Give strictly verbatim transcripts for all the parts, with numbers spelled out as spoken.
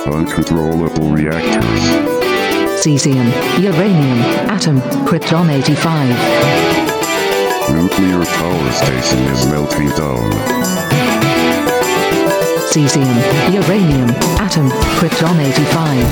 uncontrollable reactors. Cesium, uranium, atom, krypton eighty-five. Nuclear power station is melting down. Cesium, uranium, atom, krypton eighty-five.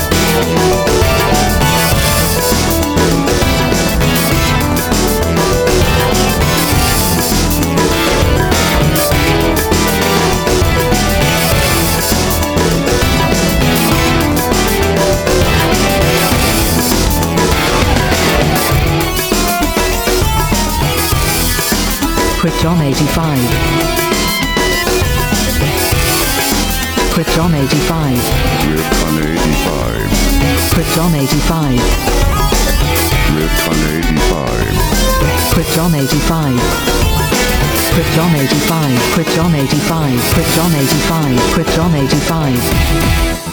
Krypton eighty-five. Krypton eighty-five. Krypton eighty-five. Krypton eighty-five. Krypton eighty-five. Krypton eighty-five. Krypton eighty-five. Krypton eighty-five. Krypton eighty-five. Krypton eighty-five.